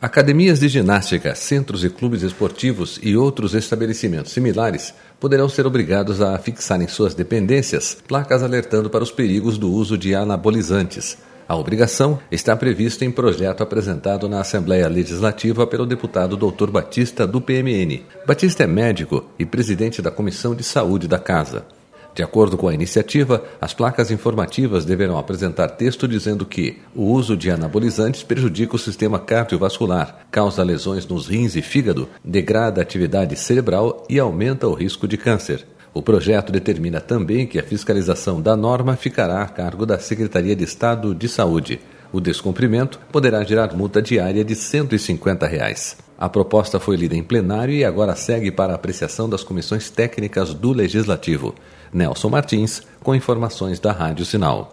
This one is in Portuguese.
Academias de ginástica, centros e clubes esportivos e outros estabelecimentos similares poderão ser obrigados a fixar em suas dependências placas alertando para os perigos do uso de anabolizantes. A obrigação está prevista em projeto apresentado na Assembleia Legislativa pelo deputado Dr. Batista, do PMN. Batista é médico e presidente da Comissão de Saúde da Casa. De acordo com a iniciativa, as placas informativas deverão apresentar texto dizendo que o uso de anabolizantes prejudica o sistema cardiovascular, causa lesões nos rins e fígado, degrada a atividade cerebral e aumenta o risco de câncer. O projeto determina também que a fiscalização da norma ficará a cargo da Secretaria de Estado de Saúde. O descumprimento poderá gerar multa diária de R$ 150. A proposta foi lida em plenário e agora segue para a apreciação das comissões técnicas do Legislativo. Nelson Martins, com informações da Rádio Sinal.